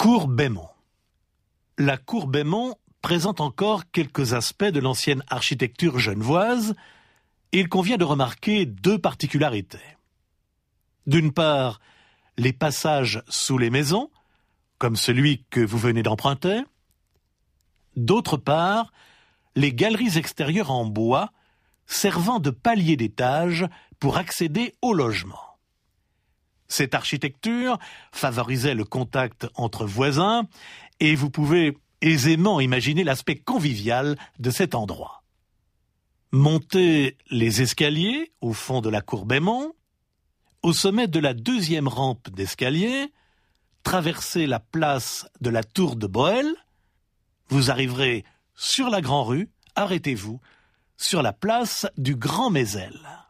Cour Baymont. La cour Baymont présente encore quelques aspects de l'ancienne architecture genevoise et il convient de remarquer deux particularités. D'une part, les passages sous les maisons, comme celui que vous venez d'emprunter. D'autre part, les galeries extérieures en bois servant de palier d'étage pour accéder au logement. Cette architecture favorisait le contact entre voisins et vous pouvez aisément imaginer l'aspect convivial de cet endroit. Montez les escaliers au fond de la cour Baymont. Au sommet de la deuxième rampe d'escalier, traversez la place de la Tour de Bohel. Vous arriverez sur la Grand-Rue, arrêtez-vous sur la place du Grand Mézel.